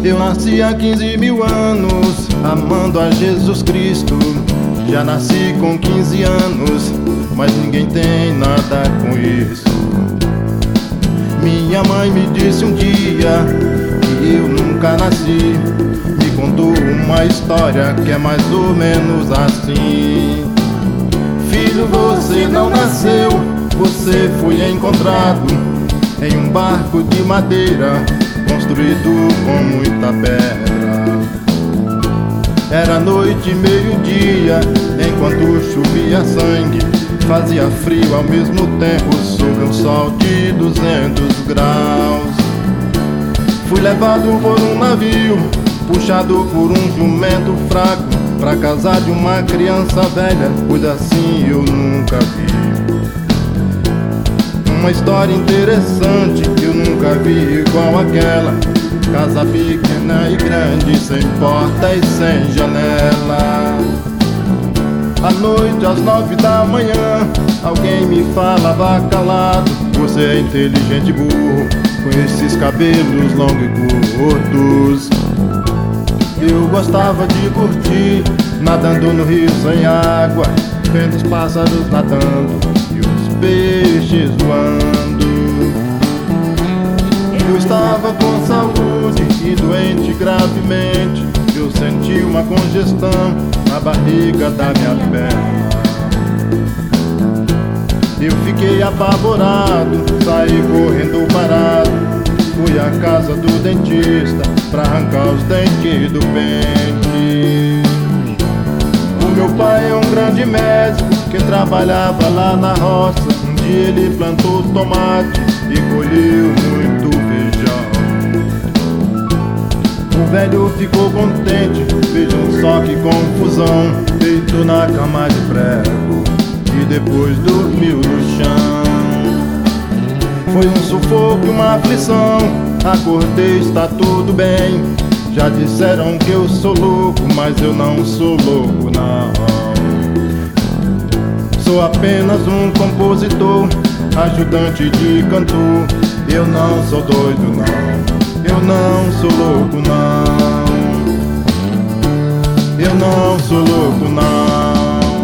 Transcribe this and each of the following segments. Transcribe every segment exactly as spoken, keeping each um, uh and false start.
Eu nasci há quinze mil anos, amando a Jesus Cristo. Já nasci com quinze anos, mas ninguém tem nada com isso. Minha mãe me disse um dia que eu nunca nasci. Me contou uma história que é mais ou menos assim: filho, você não nasceu, você foi encontrado em um barco de madeira construído com muita pedra. Era noite e meio-dia, enquanto chovia sangue, fazia frio ao mesmo tempo, sob um sol de duzentos graus. Fui levado por um navio, puxado por um jumento fraco, pra casa de uma criança velha, pois assim eu nunca vi. Uma história interessante que eu nunca vi igual aquela: casa pequena e grande, sem porta e sem janela. À noite, às nove da manhã, alguém me falava calado: você é inteligente e burro, com esses cabelos longos e curtos. Eu gostava de curtir, nadando no rio sem água, vendo os pássaros nadando e os peixes voando. Eu estava com saúde e doente gravemente. Eu senti uma congestão na barriga da minha perna. Eu fiquei apavorado, saí correndo parado. Fui à casa do dentista pra arrancar os dentes do pente. O meu pai é um grande médico que trabalhava lá na roça. Um dia ele plantou tomate e colheu muito feijão. O velho ficou contente, vejam só que confusão. Deito na cama de prego e depois dormiu no chão. Foi um sufoco e uma aflição, acordei, está tudo bem. Já disseram que eu sou louco, mas eu não sou louco não. Sou apenas um compositor, ajudante de cantor. Eu não sou doido não, eu não sou louco não. Eu não sou louco não.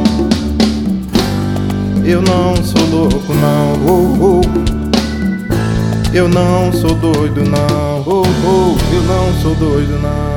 Eu não sou louco não, oh, oh. Eu não sou doido não, oh, oh. Eu não sou doido não.